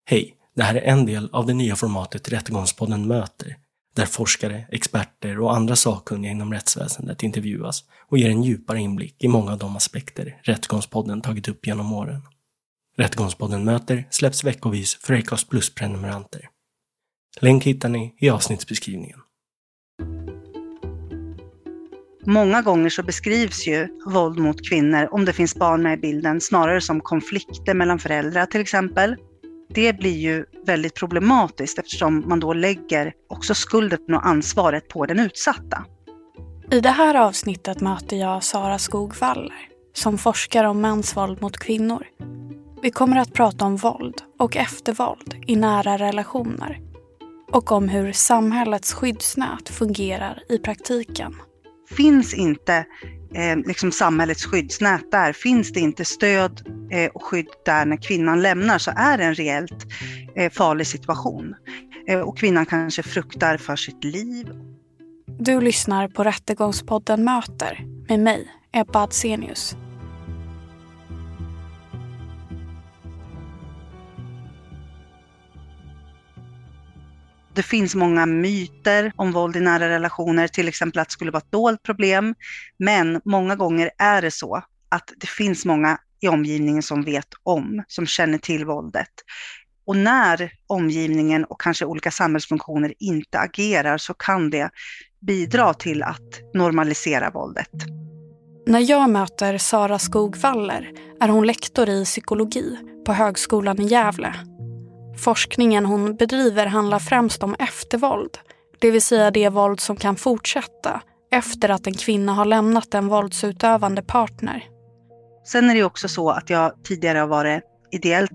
Hej, det här är en del av det nya formatet Rättegångspodden möter, där forskare, experter och andra sakkunniga inom rättsväsendet intervjuas och ger en djupare inblick i många av de aspekter Rättegångspodden tagit upp genom åren. Rättegångspodden möter släpps veckovis för Acast Plus-prenumeranter. Länk hittar ni i avsnittsbeskrivningen. Många gånger så beskrivs ju våld mot kvinnor, om det finns barn med i bilden, snarare som konflikter mellan föräldrar till exempel. Det blir ju väldigt problematiskt eftersom man då lägger också skulden och ansvaret på den utsatta. I det här avsnittet möter jag Sara Skog-Waller som forskar om mäns våld mot kvinnor. Vi kommer att prata om våld och eftervåld i nära relationer och om hur samhällets skyddsnät fungerar i praktiken. Finns inte samhällets skyddsnät där, finns det inte stöd och skydd där när kvinnan lämnar, så är det en reellt farlig situation. Och kvinnan kanske fruktar för sitt liv. Du lyssnar på Rättegångspodden möter med mig, Ebba Adsenius. Det finns många myter om våld i nära relationer, till exempel att det skulle vara ett dolt problem. Men många gånger är det så att det finns många i omgivningen som vet om, som känner till våldet. Och när omgivningen och kanske olika samhällsfunktioner inte agerar så kan det bidra till att normalisera våldet. När jag möter Sara Skog-Waller är hon lektor i psykologi på Högskolan i Gävle. Forskningen hon bedriver handlar främst om eftervåld, det vill säga det våld som kan fortsätta efter att en kvinna har lämnat en våldsutövande partner. Sen är det också så att jag tidigare har varit ideellt.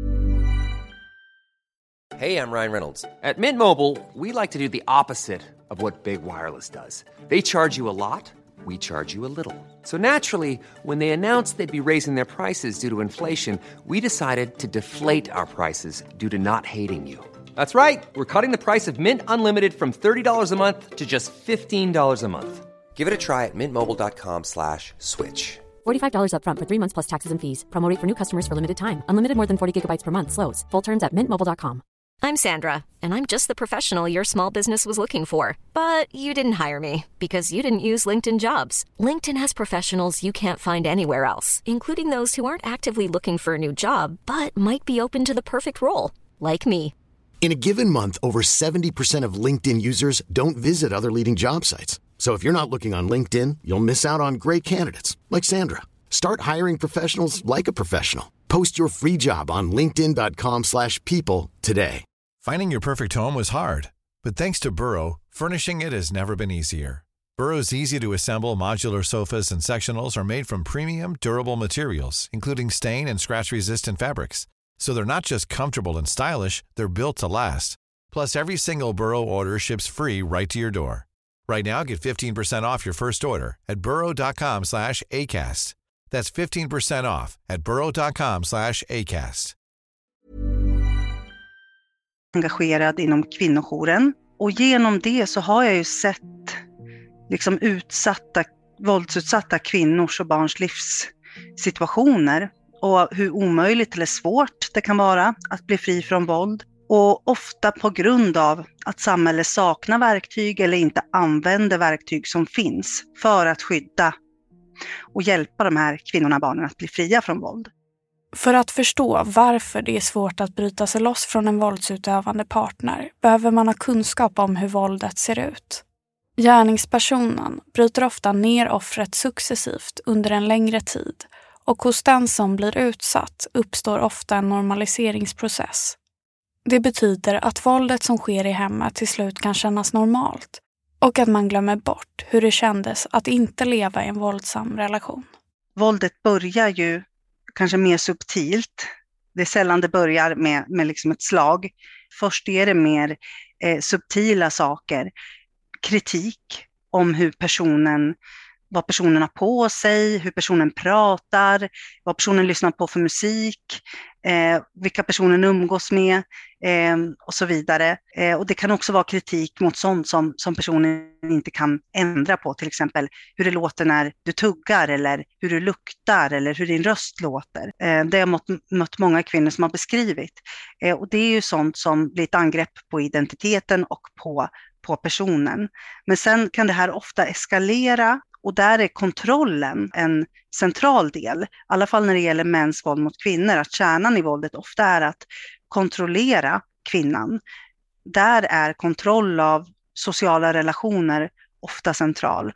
Hey, I'm Ryan Reynolds. At Mint Mobile, we like to do the opposite of what Big Wireless does. They charge you a lot. We charge you a little. So naturally, when they announced they'd be raising their prices due to inflation, we decided to deflate our prices due to not hating you. That's right. We're cutting the price of Mint Unlimited from $30 a month to just $15 a month. Give it a try at mintmobile.com/switch. $45 up front for 3 months plus taxes and fees. Promo rate for new customers for limited time. Unlimited more than 40 gigabytes per month slows. Full terms at mintmobile.com. I'm Sandra, and I'm just the professional your small business was looking for. But you didn't hire me because you didn't use LinkedIn Jobs. LinkedIn has professionals you can't find anywhere else, including those who aren't actively looking for a new job, but might be open to the perfect role, like me. In a given month, over 70% of LinkedIn users don't visit other leading job sites. So if you're not looking on LinkedIn, you'll miss out on great candidates like Sandra. Start hiring professionals like a professional. Post your free job on linkedin.com/people today. Finding your perfect home was hard, but thanks to Burrow, furnishing it has never been easier. Burrow's easy-to-assemble modular sofas and sectionals are made from premium, durable materials, including stain and scratch-resistant fabrics. So they're not just comfortable and stylish, they're built to last. Plus, every single Burrow order ships free right to your door. Right now, get 15% off your first order at burrow.com/ACAST. That's 15% off at burrow.com/ACAST. Engagerad inom kvinnojouren, och genom det så har jag ju sett våldsutsatta kvinnors och barns livssituationer och hur omöjligt eller svårt det kan vara att bli fri från våld, och ofta på grund av att samhället saknar verktyg eller inte använder verktyg som finns för att skydda och hjälpa de här kvinnorna och barnen att bli fria från våld. För att förstå varför det är svårt att bryta sig loss från en våldsutövande partner behöver man ha kunskap om hur våldet ser ut. Gärningspersonen bryter ofta ner offret successivt under en längre tid, och hos den som blir utsatt uppstår ofta en normaliseringsprocess. Det betyder att våldet som sker i hemmet till slut kan kännas normalt och att man glömmer bort hur det kändes att inte leva i en våldsam relation. Våldet börjar ju kanske mer subtilt. Det är sällan det börjar med ett slag. Först är det mer subtila saker. Kritik om vad personen har på sig, hur personen pratar, vad personen lyssnar på för musik. vilka personen umgås med och så vidare. Och det kan också vara kritik mot sånt som personen inte kan ändra på, till exempel hur det låter när du tuggar eller hur du luktar eller hur din röst låter. Det har jag mött många kvinnor som har beskrivit. Och det är ju sånt som blir ett angrepp på identiteten och på personen. Men sen kan det här ofta eskalera. Och där är kontrollen en central del, i alla fall när det gäller mäns våld mot kvinnor, att kärnan i våldet ofta är att kontrollera kvinnan. Där är kontroll av sociala relationer ofta central.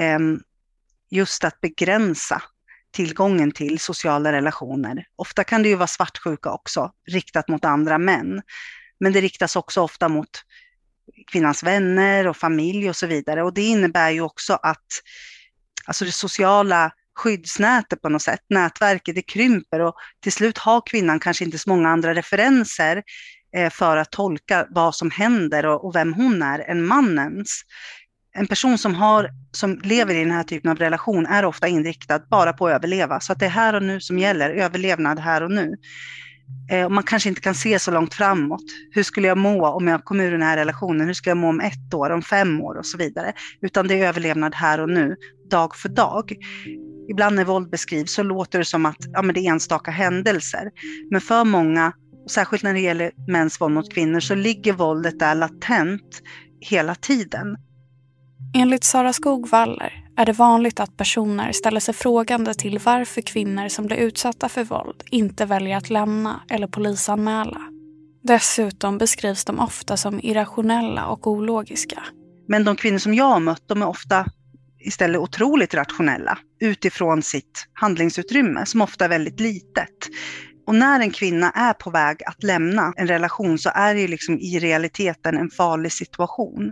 Just att begränsa tillgången till sociala relationer. Ofta kan det ju vara svartsjuka också, riktat mot andra män. Men det riktas också ofta mot kvinnans vänner och familj och så vidare. Och det innebär ju också att alltså det sociala skyddsnätet på något sätt, nätverket, det krymper och till slut har kvinnan kanske inte så många andra referenser för att tolka vad som händer och vem hon är än mannens. En person som lever i den här typen av relation är ofta inriktad bara på att överleva. Så att det är här och nu som gäller, överlevnad här och nu. Och man kanske inte kan se så långt framåt. Hur skulle jag må om jag kom ur den här relationen? Hur ska jag må om 1 år, om 5 år och så vidare? Utan det är överlevnad här och nu, dag för dag. Ibland när våld beskrivs så låter det som att men det är enstaka händelser. Men för många, särskilt när det gäller mäns våld mot kvinnor, så ligger våldet där latent hela tiden. Enligt Sara Skogvaller är det vanligt att personer ställer sig frågande till varför kvinnor som blir utsatta för våld inte väljer att lämna eller polisanmäla. Dessutom beskrivs de ofta som irrationella och ologiska. Men de kvinnor som jag har mött, de är ofta istället otroligt rationella utifrån sitt handlingsutrymme som ofta är väldigt litet. Och när en kvinna är på väg att lämna en relation så är det liksom i realiteten en farlig situation.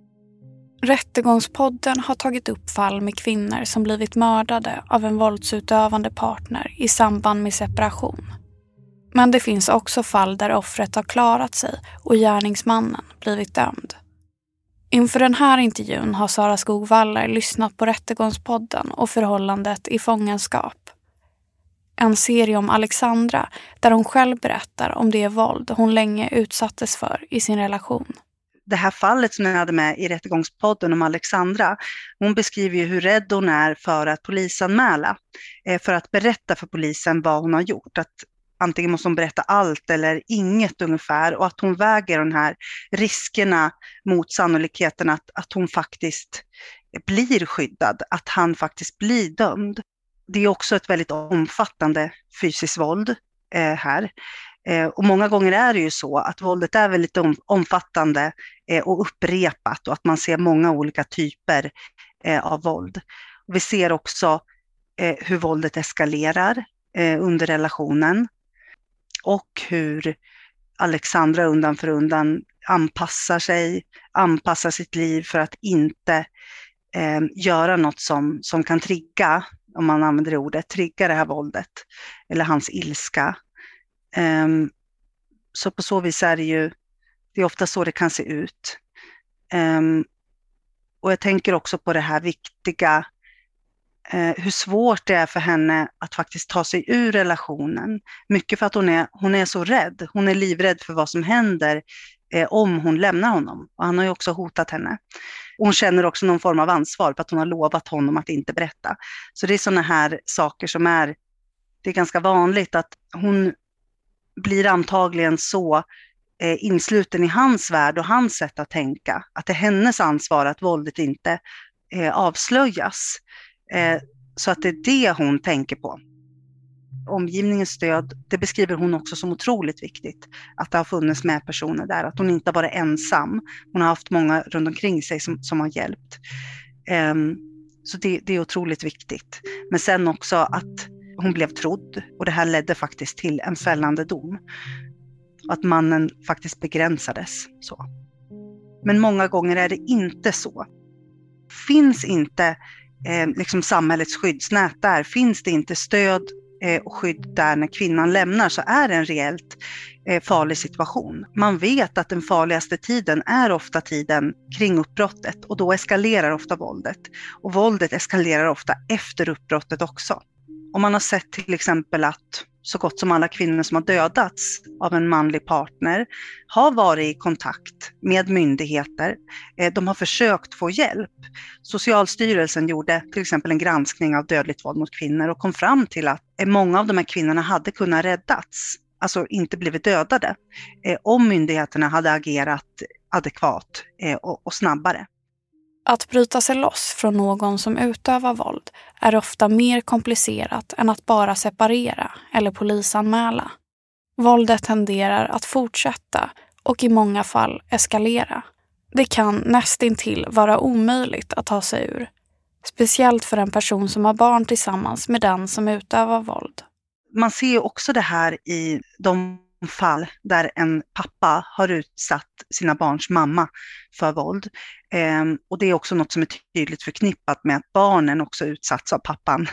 Rättegångspodden har tagit upp fall med kvinnor som blivit mördade av en våldsutövande partner i samband med separation. Men det finns också fall där offret har klarat sig och gärningsmannen blivit dömd. Inför den här intervjun har Sara Skogvaller lyssnat på Rättegångspodden och förhållandet i fångenskap. En serie om Alexandra där hon själv berättar om det våld hon länge utsattes för i sin relation. Det här fallet som jag hade med i Rättegångspodden om Alexandra, hon beskriver ju hur rädd hon är för att polisanmäla. För att berätta för polisen vad hon har gjort. Att antingen måste hon berätta allt eller inget ungefär. Och att hon väger de här riskerna mot sannolikheten att hon faktiskt blir skyddad. Att han faktiskt blir dömd. Det är också ett väldigt omfattande fysiskt våld här. Och många gånger är det ju så att våldet är väldigt omfattande och upprepat och att man ser många olika typer av våld. Vi ser också hur våldet eskalerar under relationen och hur Alexandra undan för undan anpassar sitt liv för att inte göra något som kan trigga, om man använder det ordet, trigga det här våldet eller hans ilska. Så på så vis är det är ofta så det kan se ut. Och jag tänker också på det här viktiga, hur svårt det är för henne att faktiskt ta sig ur relationen. Mycket för att hon är så rädd. Hon är livrädd för vad som händer om hon lämnar honom. Och han har ju också hotat henne. Och hon känner också någon form av ansvar för att hon har lovat honom att inte berätta. Så det är sådana här saker som det är ganska vanligt att hon blir antagligen så insluten i hans värld och hans sätt att tänka. Att det är hennes ansvar att våldet inte avslöjas. Så att det är det hon tänker på. Omgivningens stöd, det beskriver hon också som otroligt viktigt. Att det har funnits med personer där. Att hon inte bara är ensam. Hon har haft många runt omkring sig som har hjälpt. Så det är otroligt viktigt. Men sen också att hon blev trodd och det här ledde faktiskt till en fällande dom. Att mannen faktiskt begränsades. Så. Men många gånger är det inte så. Finns inte liksom samhällets skyddsnät där, finns det inte stöd och skydd där när kvinnan lämnar, så är det en reellt farlig situation. Man vet att den farligaste tiden är ofta tiden kring uppbrottet och då eskalerar ofta våldet. Och våldet eskalerar ofta efter uppbrottet också. Om man har sett till exempel att så gott som alla kvinnor som har dödats av en manlig partner har varit i kontakt med myndigheter. De har försökt få hjälp. Socialstyrelsen gjorde till exempel en granskning av dödligt våld mot kvinnor och kom fram till att många av de här kvinnorna hade kunnat räddats, alltså inte blivit dödade, om myndigheterna hade agerat adekvat och snabbare. Att bryta sig loss från någon som utövar våld är ofta mer komplicerat än att bara separera eller polisanmäla. Våldet tenderar att fortsätta och i många fall eskalera. Det kan nästintill vara omöjligt att ta sig ur. Speciellt för en person som har barn tillsammans med den som utövar våld. Man ser också det här i de fall där en pappa har utsatt sina barns mamma för våld. Och det är också något som är tydligt förknippat med att barnen också utsatts av pappan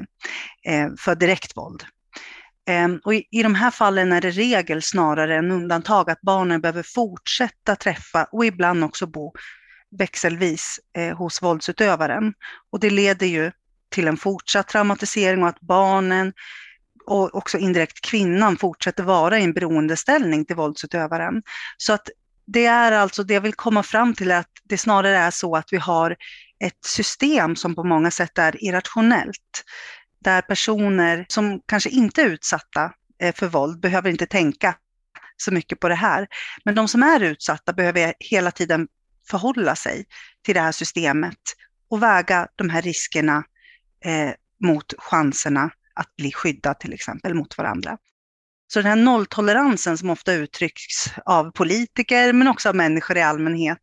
för direkt våld. Och i de här fallen är det regel snarare än undantag att barnen behöver fortsätta träffa och ibland också bo växelvis hos våldsutövaren. Och det leder ju till en fortsatt traumatisering och att barnen och också indirekt kvinnan fortsätter vara i en beroendeställning till våldsutövaren. Så att det är alltså, det jag vill komma fram till är att det snarare är så att vi har ett system som på många sätt är irrationellt. Där personer som kanske inte är utsatta för våld behöver inte tänka så mycket på det här. Men de som är utsatta behöver hela tiden förhålla sig till det här systemet och väga de här riskerna mot chanserna att bli skyddad till exempel mot varandra. Så den här nolltoleransen som ofta uttrycks av politiker men också av människor i allmänhet,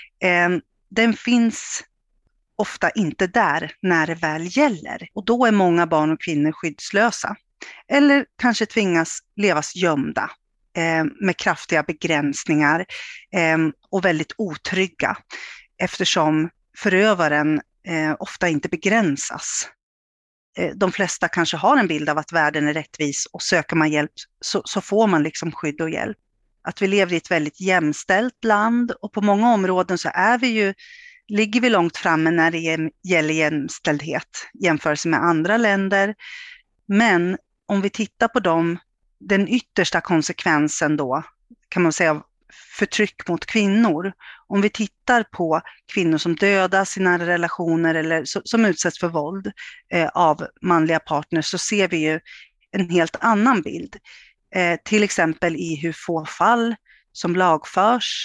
den finns ofta inte där när det väl gäller. Och då är många barn och kvinnor skyddslösa. Eller kanske tvingas levas gömda med kraftiga begränsningar och väldigt otrygga. Eftersom förövaren ofta inte begränsas. De flesta kanske har en bild av att världen är rättvis och söker man hjälp så får man liksom skydd och hjälp. Att vi lever i ett väldigt jämställt land och på många områden så ligger vi långt framme när det gäller jämställdhet jämfört med andra länder. Men om vi tittar på den yttersta konsekvensen då kan man säga av förtryck mot kvinnor. Om vi tittar på kvinnor som dödas i nära relationer eller som utsätts för våld av manliga partners så ser vi ju en helt annan bild. Till exempel i hur få fall som lagförs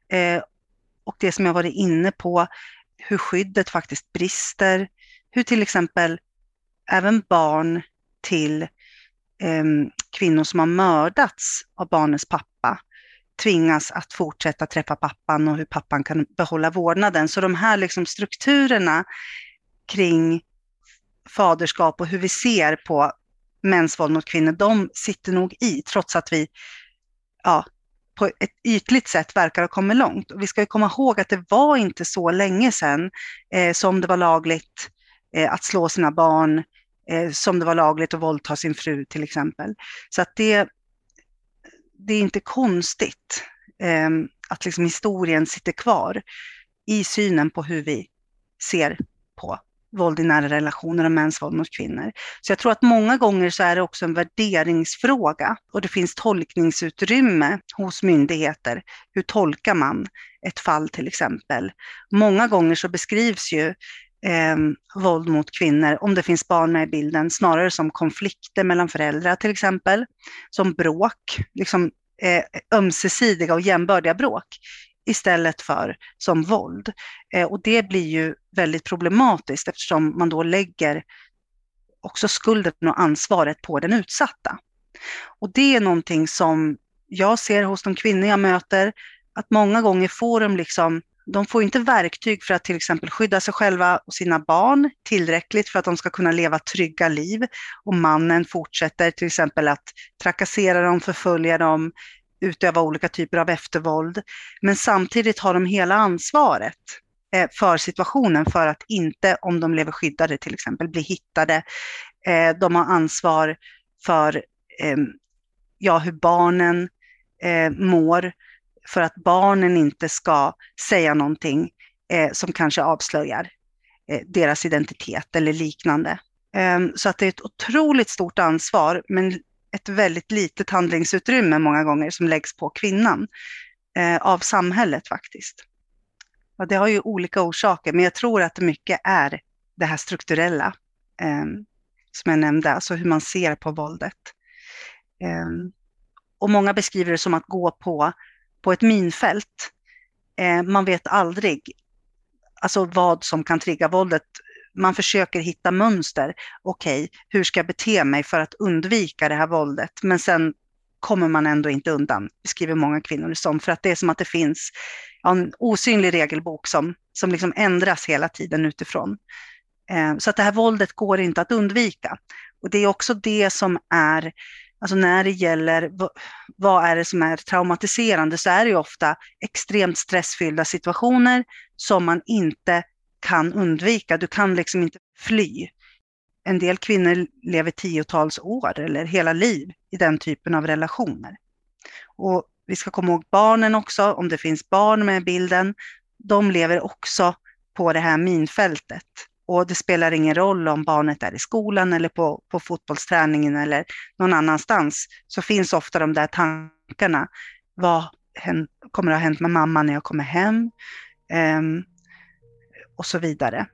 och det som jag varit inne på, hur skyddet faktiskt brister, hur till exempel även barn till kvinnor som har mördats av barnens pappa tvingas att fortsätta träffa pappan och hur pappan kan behålla vårdnaden. Så de här liksom strukturerna kring faderskap och hur vi ser på mäns våld mot kvinnor, de sitter nog i trots att vi på ett ytligt sätt verkar ha kommit långt. Och vi ska ju komma ihåg att det var inte så länge sedan som det var lagligt att slå sina barn, som det var lagligt att våldta sin fru till exempel. Så att det är inte konstigt att liksom historien sitter kvar i synen på hur vi ser på våld i nära relationer och mäns våld mot kvinnor. Så jag tror att många gånger så är det också en värderingsfråga och det finns tolkningsutrymme hos myndigheter. Hur tolkar man ett fall till exempel? Många gånger så beskrivs ju våld mot kvinnor, om det finns barn med i bilden, snarare som konflikter mellan föräldrar till exempel, som bråk, liksom ömsesidiga och jämbördiga bråk, istället för som våld. Och det blir ju väldigt problematiskt eftersom man då lägger också skulden och ansvaret på den utsatta. Och det är någonting som jag ser hos de kvinnor jag möter, att många gånger får de får inte verktyg för att till exempel skydda sig själva och sina barn tillräckligt för att de ska kunna leva trygga liv. Och mannen fortsätter till exempel att trakassera dem, förfölja dem, utöva olika typer av eftervåld. Men samtidigt har de hela ansvaret för situationen för att inte, om de lever skyddade till exempel, bli hittade. De har ansvar för hur barnen mår, för att barnen inte ska säga någonting som kanske avslöjar deras identitet eller liknande. Så att det är ett otroligt stort ansvar, men ett väldigt litet handlingsutrymme många gånger som läggs på kvinnan av samhället faktiskt. Och det har ju olika orsaker, men jag tror att det mycket är det här strukturella som jag nämnde, alltså hur man ser på våldet. Och många beskriver det som att gå på ett minfält. Man vet aldrig alltså vad som kan trigga våldet. Man försöker hitta mönster. Okej, hur ska jag bete mig för att undvika det här våldet? Men sen kommer man ändå inte undan, beskriver många kvinnor det som. För att det är som att det finns en osynlig regelbok som liksom ändras hela tiden utifrån. Så att det här våldet går inte att undvika. Och det är också det som är, alltså när det gäller vad är det som är traumatiserande, så är det ju ofta extremt stressfyllda situationer som man inte kan undvika. Du kan liksom inte fly. En del kvinnor lever 10-tals år eller hela liv i den typen av relationer. Och vi ska komma ihåg barnen också, om det finns barn med i bilden, de lever också på det här minfältet. Och det spelar ingen roll om barnet är i skolan eller på fotbollsträningen eller någon annanstans, så finns ofta de där tankarna. Vad kommer att ha hänt med mamma när jag kommer hem? Och så vidare.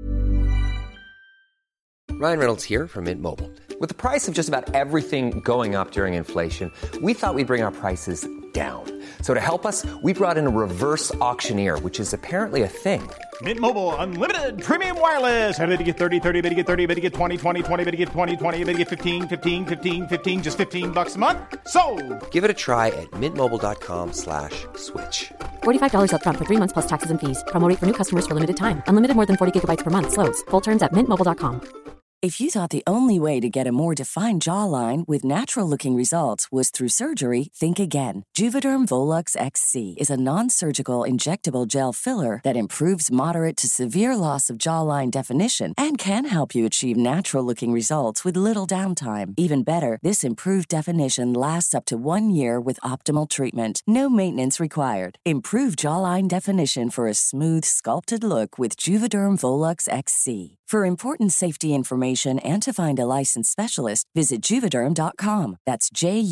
Ryan Reynolds here from Mint Mobile. With the price of just about everything going up during inflation, we thought we'd bring our prices down. So to help us, we brought in a reverse auctioneer, which is apparently a thing. Mint Mobile Unlimited Premium Wireless. How to get 30, 30, bit to get 30, bit to get 20, 20, 20, bit to get 20, 20, bit to get 15, 15, 15, 15, just $15 a month? Sold! Give it a try at mintmobile.com/switch. $45 up front for 3 months plus taxes and fees. Promo rate for new customers for limited time. Unlimited more than 40 gigabytes per month. Slows full terms at mintmobile.com. If you thought the only way to get a more defined jawline with natural-looking results was through surgery, think again. Juvederm Volux XC is a non-surgical injectable gel filler that improves moderate to severe loss of jawline definition and can help you achieve natural-looking results with little downtime. Even better, this improved definition lasts up to 1 year with optimal treatment. No maintenance required. Improve jawline definition for a smooth, sculpted look with Juvederm Volux XC. For important safety information and to find a licensed specialist, visit Juvederm.com. That's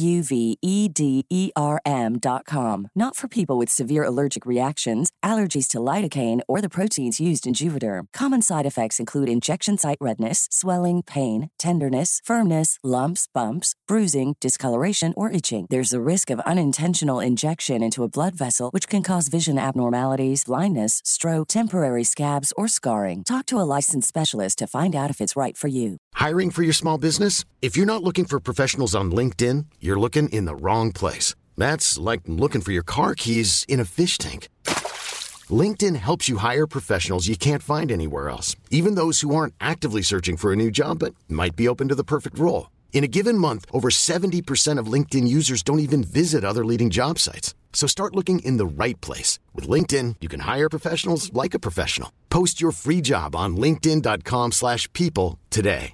JUVEDERM.com. Not for people with severe allergic reactions, allergies to lidocaine, or the proteins used in Juvederm. Common side effects include injection site redness, swelling, pain, tenderness, firmness, lumps, bumps, bruising, discoloration, or itching. There's a risk of unintentional injection into a blood vessel, which can cause vision abnormalities, blindness, stroke, temporary scabs, or scarring. Talk to a licensed specialist to find out if it's right for you. Hiring for your small business? If you're not looking for professionals on LinkedIn, you're looking in the wrong place. That's like looking for your car keys in a fish tank. LinkedIn helps you hire professionals you can't find anywhere else, even those who aren't actively searching for a new job but might be open to the perfect role. In a given month, over 70% of LinkedIn users don't even visit other leading job sites. So start looking in the right place. With LinkedIn, you can hire professionals like a professional. Post your free job on linkedin.com/people today.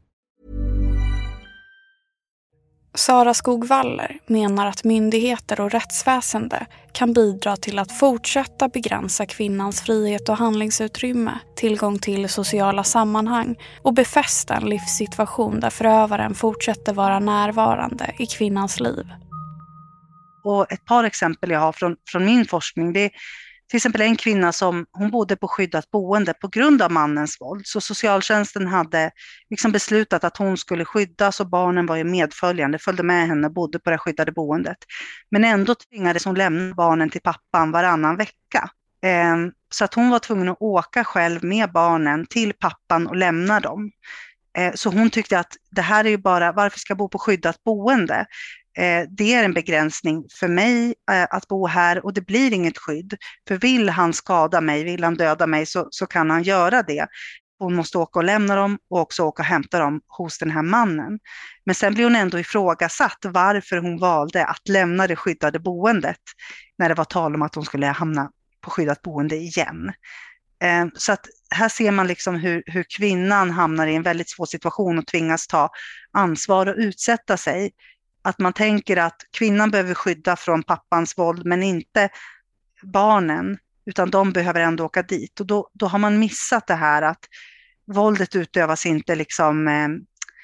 Sara Skogvaller menar att myndigheter och rättsväsende kan bidra till att fortsätta begränsa kvinnans frihet och handlingsutrymme, tillgång till sociala sammanhang och befästa en livssituation där förövaren fortsätter vara närvarande i kvinnans liv. Och ett par exempel jag har från min forskning, det är till exempel en kvinna som hon bodde på skyddat boende på grund av mannens våld. Så socialtjänsten hade liksom beslutat att hon skulle skyddas och barnen var ju medföljande, följde med henne och bodde på det skyddade boendet. Men ändå tvingades hon lämna barnen till pappan varannan vecka. Så att hon var tvungen att åka själv med barnen till pappan och lämna dem. Så hon tyckte att det här är ju bara, varför ska jag bo på skyddat boende? Det är en begränsning för mig att bo här och det blir inget skydd. För vill han skada mig, vill han döda mig så kan han göra det. Hon måste åka och lämna dem och också åka och hämta dem hos den här mannen. Men sen blir hon ändå ifrågasatt varför hon valde att lämna det skyddade boendet när det var tal om att hon skulle hamna på skyddat boende igen. Så att här ser man liksom hur kvinnan hamnar i en väldigt svår situation och tvingas ta ansvar och utsätta sig. Att man tänker att kvinnan behöver skydda från pappans våld men inte barnen, utan de behöver ändå åka dit. Och då har man missat det här att våldet utövas inte liksom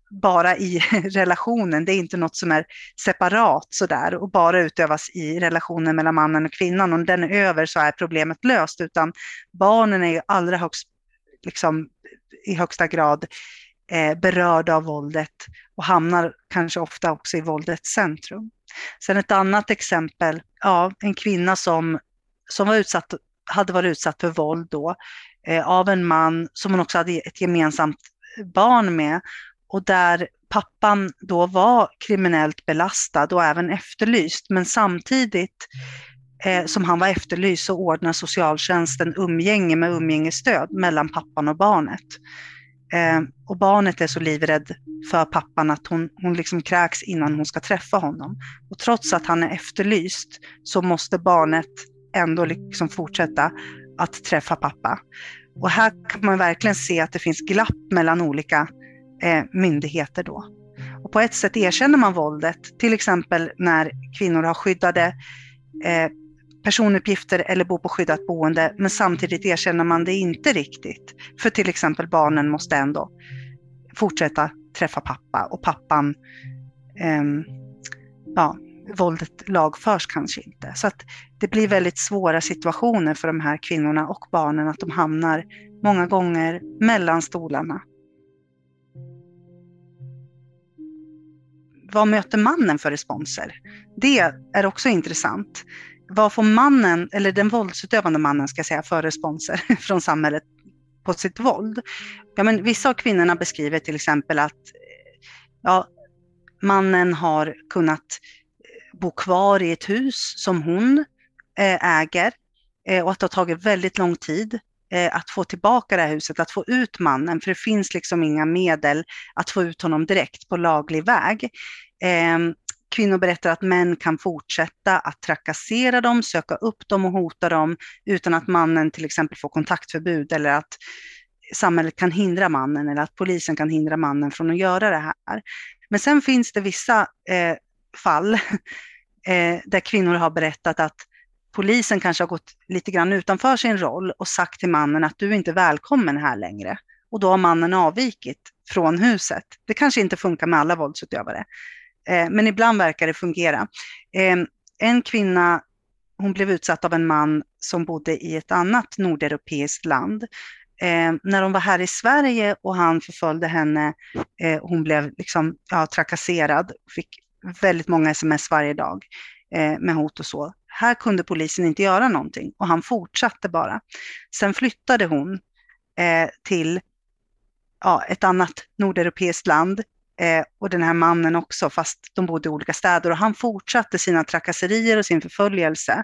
bara i relationen. Det är inte något som är separat sådär och bara utövas i relationen mellan mannen och kvinnan. Om den är över så är problemet löst, utan barnen är ju allra högst, liksom, i högsta grad berörda av våldet och hamnar kanske ofta också i våldets centrum. Sen ett annat exempel, en kvinna som hade varit utsatt för våld då av en man som hon också hade ett gemensamt barn med, och där pappan då var kriminellt belastad och även efterlyst, men samtidigt som han var efterlyst så ordnar socialtjänsten umgänge med umgängesstöd mellan pappan och barnet. Och barnet är så livrädd för pappan att hon liksom kräks innan hon ska träffa honom. Och trots att han är efterlyst så måste barnet ändå liksom fortsätta att träffa pappa. Och här kan man verkligen se att det finns glapp mellan olika myndigheter då. Och på ett sätt erkänner man våldet, till exempel när kvinnor har skyddade personuppgifter eller bor på skyddat boende, men samtidigt erkänner man det inte riktigt. För till exempel barnen måste ändå fortsätta träffa pappa och pappan, våldet lagförs kanske inte. Så att det blir väldigt svåra situationer för de här kvinnorna och barnen, att de hamnar många gånger mellan stolarna. Vad möter mannen för responser? Det är också intressant. Vad får mannen, eller den våldsutövande mannen ska säga, för responser från samhället på sitt våld? Ja, men vissa av kvinnorna beskriver till exempel att mannen har kunnat bo kvar i ett hus som hon äger och att det har tagit väldigt lång tid att få tillbaka det här huset, att få ut mannen, för det finns liksom inga medel att få ut honom direkt på laglig väg. Kvinnor berättar att män kan fortsätta att trakassera dem, söka upp dem och hota dem utan att mannen till exempel får kontaktförbud, eller att samhället kan hindra mannen, eller att polisen kan hindra mannen från att göra det här. Men sen finns det vissa fall där kvinnor har berättat att polisen kanske har gått lite grann utanför sin roll och sagt till mannen att du är inte välkommen här längre. Och då har mannen avvikit från huset. Det kanske inte funkar med alla våldsutövare. Men ibland verkar det fungera. En kvinna, hon blev utsatt av en man som bodde i ett annat nordeuropeiskt land. När hon var här i Sverige och han förföljde henne, hon blev liksom, trakasserad, fick väldigt många sms varje dag med hot och så. Här kunde polisen inte göra någonting och han fortsatte bara. Sen flyttade hon till ett annat nordeuropeiskt land och den här mannen också, fast de bodde i olika städer, och han fortsatte sina trakasserier och sin förföljelse.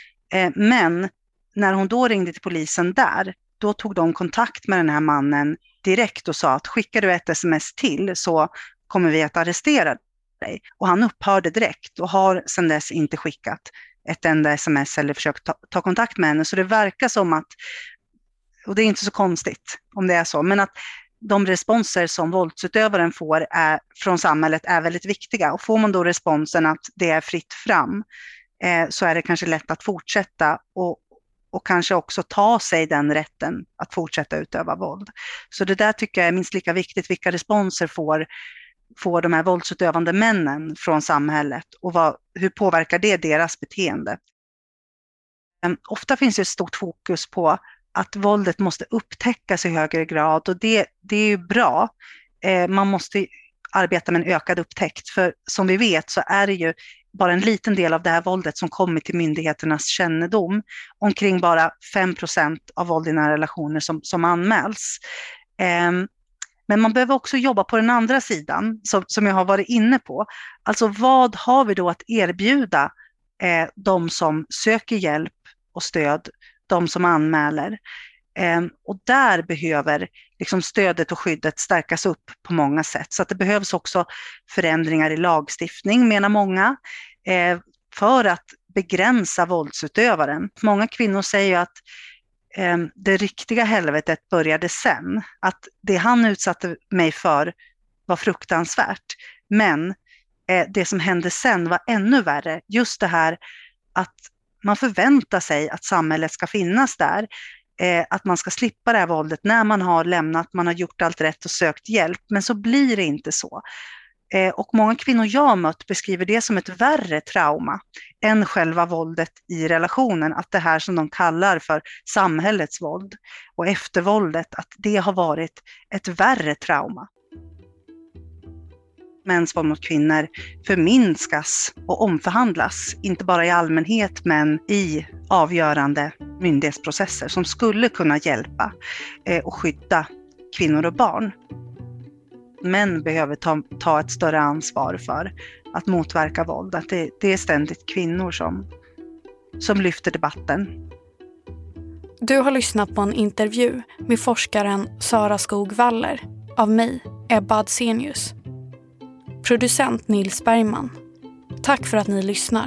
Men när hon då ringde till polisen där, då tog de kontakt med den här mannen direkt och sa att skickar du ett sms till så kommer vi att arrestera dig. Och han upphörde direkt och har sedan dess inte skickat ett enda sms eller försökt ta kontakt med henne. Så det verkar som att, och det är inte så konstigt om det är så, men att de responser som våldsutövaren får från samhället är väldigt viktiga. Och får man då responsen att det är fritt fram så är det kanske lätt att fortsätta och kanske också ta sig den rätten att fortsätta utöva våld. Så det där tycker jag är minst lika viktigt, vilka responser får de här våldsutövande männen från samhället och hur påverkar det deras beteende. Ofta finns det ett stort fokus på att våldet måste upptäckas i högre grad, och det är ju bra. Man måste arbeta med en ökad upptäckt, för som vi vet så är det ju bara en liten del av det här våldet som kommer till myndigheternas kännedom. Omkring bara 5% av våld i nära relationer som anmäls. Men man behöver också jobba på den andra sidan som jag har varit inne på. Alltså vad har vi då att erbjuda de som söker hjälp och stöd, de som anmäler. Och där behöver liksom stödet och skyddet stärkas upp på många sätt. Så att det behövs också förändringar i lagstiftning, menar många, för att begränsa våldsutövaren. Många kvinnor säger ju att det riktiga helvetet började sen. Att det han utsatte mig för var fruktansvärt. Men det som hände sen var ännu värre. Just det här att man förväntar sig att samhället ska finnas där. att man ska slippa det här våldet när man har lämnat, man har gjort allt rätt och sökt hjälp. Men så blir det inte så. Och många kvinnor jag mött beskriver det som ett värre trauma än själva våldet i relationen. Att det här som de kallar för samhällets våld och eftervåldet, att det har varit ett värre trauma. Mäns våld mot kvinnor förminskas och omförhandlas, inte bara i allmänhet men i avgörande myndighetsprocesser som skulle kunna hjälpa och skydda kvinnor och barn. Män behöver ta ett större ansvar för att motverka våld. Att det är ständigt kvinnor som lyfter debatten. Du har lyssnat på en intervju med forskaren Sara Skog-Waller av mig, Ebba Adsenius. Producent Nils Bergman. Tack för att ni lyssnar.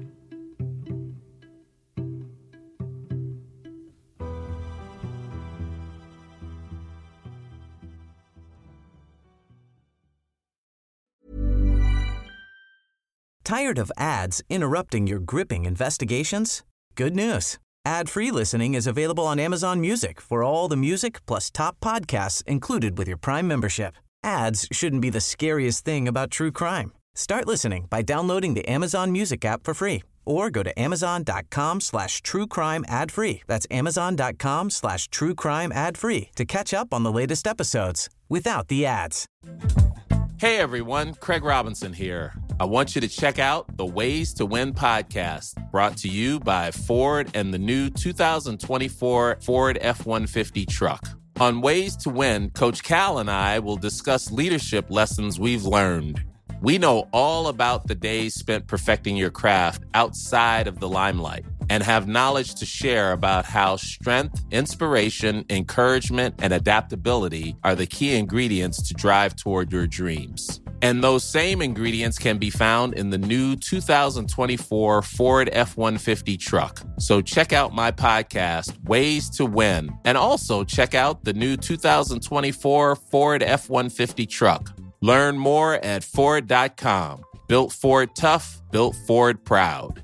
Tired of ads interrupting your gripping investigations? Good news. Ad-free listening is available on Amazon Music for all the music plus top podcasts included with your Prime membership. Ads shouldn't be the scariest thing about true crime. Start listening by downloading the Amazon Music app for free or go to amazon.com/truecrime ad-free. That's amazon.com/truecrime ad-free to catch up on the latest episodes without the ads. Hey everyone, Craig Robinson here. I want you to check out the Ways to Win podcast, brought to you by Ford and the new 2024 Ford F-150 truck. On Ways to Win, Coach Cal and I will discuss leadership lessons we've learned. We know all about the days spent perfecting your craft outside of the limelight and have knowledge to share about how strength, inspiration, encouragement, and adaptability are the key ingredients to drive toward your dreams. And those same ingredients can be found in the new 2024 Ford F-150 truck. So check out my podcast, Ways to Win, and also check out the new 2024 Ford F-150 truck. Learn more at Ford.com. Built Ford tough, built Ford proud.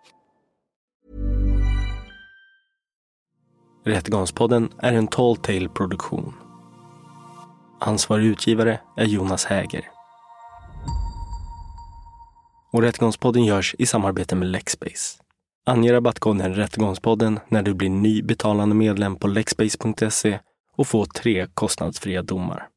Rättegångspodden är en Tall Tale-produktion. Ansvarig utgivare är Jonas Häger. Och Rättegångspodden görs i samarbete med Lexbase. Ange rabattkoden Rättegångspodden när du blir ny betalande medlem på lexbase.se och få 3 kostnadsfria domar.